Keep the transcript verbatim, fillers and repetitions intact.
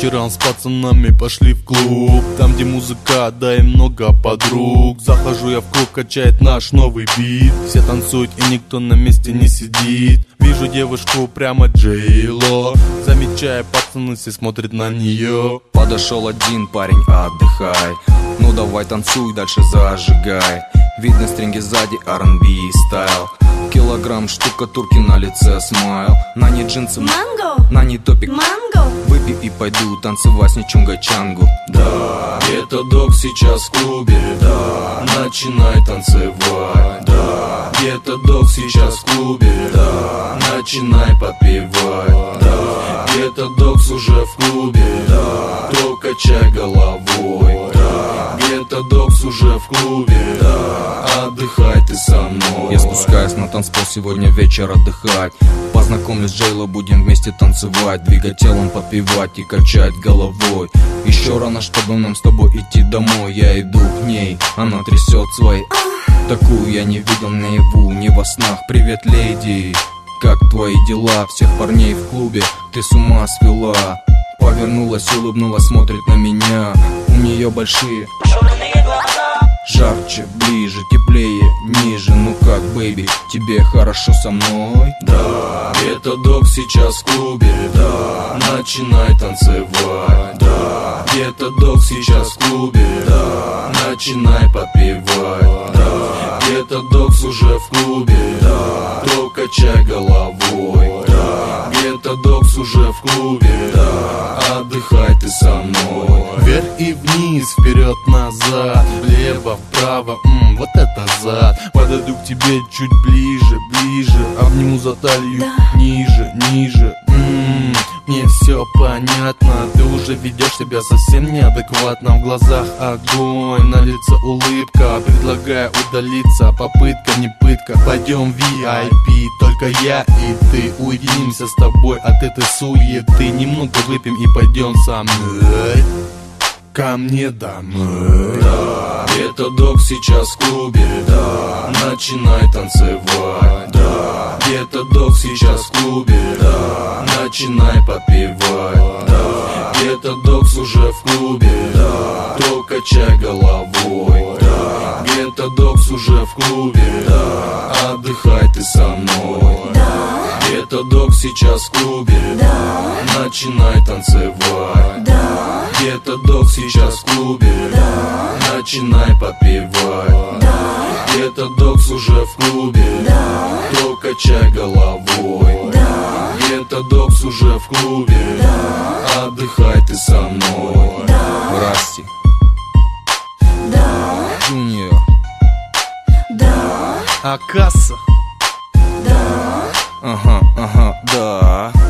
вечерам с пацанами пошли в клуб, там где музыка, да и много подруг. Захожу я в клуб, качает наш новый бит, все танцуют и никто на месте не сидит. Вижу девушку прямо Джейло, замечая, пацаны все смотрят на нее. Подошел один парень, отдыхай, ну давай танцуй, дальше зажигай. Видно стринги сзади, ар энд би стайл. Килограмм штукатурки на лице смайл. На ней джинсы, Манго, на ней топик, манго. Выпью и пойду танцевать с ничунгачангу. Да, это дог сейчас в клубе, да, начинай танцевать. Да, это дог сейчас в клубе, да, начинай подпевать. Да, это докс уже в клубе, да, то качай головой. Да, это докс уже в клубе, да, отдыхай ты со мной. Я спускаюсь на танцпол, сегодня вечер отдыхать. Познакомлюсь с Джейло, будем вместе танцевать, двигать телом, подпевать и качать головой. Еще рано, чтобы нам с тобой идти домой. Я иду к ней, она трясет свои. Такую я не видел наяву, не во снах. Привет, леди, как твои дела? Всех парней в клубе ты с ума свела. Повернулась, улыбнулась, смотрит на меня. У нее большие жарче, ближе, теплее, ниже. Ну как, бэйби, тебе хорошо со мной? Да, это дог сейчас в клубе, да, начинай танцевать. Да, это дог сейчас в клубе, да, начинай подпевать. Да, это докс уже в клубе, да, то качай головой. Да, это докс уже в клубе, да, отдыхай ты со мной. Вверх и вниз, вперед, назад, влево, вправо, м, вот это зад. Подойду к тебе чуть ближе, ближе, обниму за талию, Да. ниже, ниже, м, мне все понятно. Ты уже ведешь себя совсем неадекватно. В глазах огонь, на лице улыбка. Предлагаю удалиться, попытка не пытка. Пойдем в ви ай пи, только я и ты. Уединимся с тобой от этой суеты. Немного выпьем и пойдем со мной ко мне домой. Да, это дог сейчас в клубе, да, начинай танцевать. Да, это дог сейчас в клубе, да, начинай подпевать. Да, это докс уже в клубе, да, то качай головой. Да, это докс уже в клубе, да, отдыхай ты со мной. Да, Это дог сейчас в клубе, да, начинай танцевать. да, Это дог сейчас в клубе, да, начинай подпевать. да, Это докс уже в клубе, да, то качай головой. да, Это докс уже в клубе, да, отдыхай ты со мной. да, Расти, да, Джуниор, да, Акаса. да. ага, ага, да.